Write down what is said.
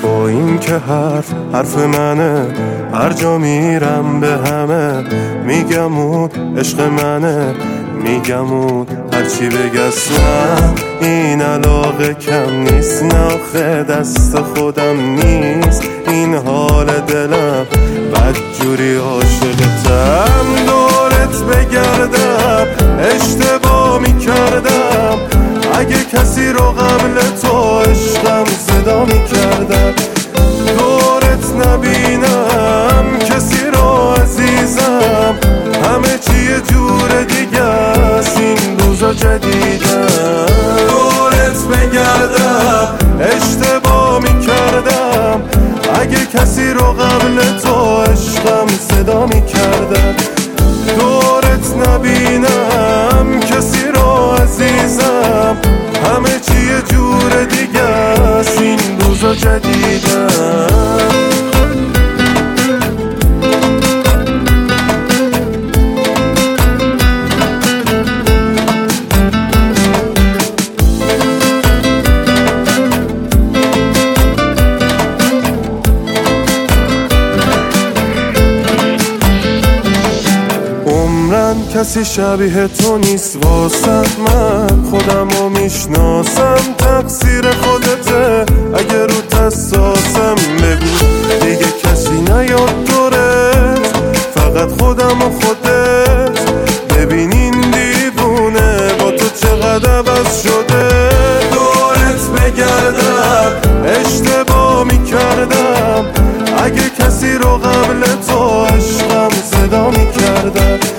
با این که حرف منه، هر جا میرم به همه میگم اون عشق منه، میگم اون هرچی بگسم این علاقه کم نیست، نه آخه دست خودم نیست این حال دلم، بدجوری عاشقتم دورت بگردم اشتباه میکردم، اگه کسی رو قبل تو عشقم صدا میکردم، دورت نبینم کسی رو عزیزم، همه چی یه جور دیگه است این روزا جدیدم، دورت بگردم اشتباه میکردم، اگه کسی رو قبل تو عشقم صدا میکردم، دورت نبینم کسی رو عزیزم، همه چی یه جور دیگه است این روزا جدیدم. کسی شبیه تو نیست واسه من، خودم رو میشناسم تقصیر خودته، اگه رو تساسم بگو دیگه کسی نیاد دورت، فقط خودم و خودت، ببین این دیوونه با تو چقدر عوض شده، دورت بگردم اشتباه میکردم، اگه کسی رو قبل تو عشقم صدا میکردم،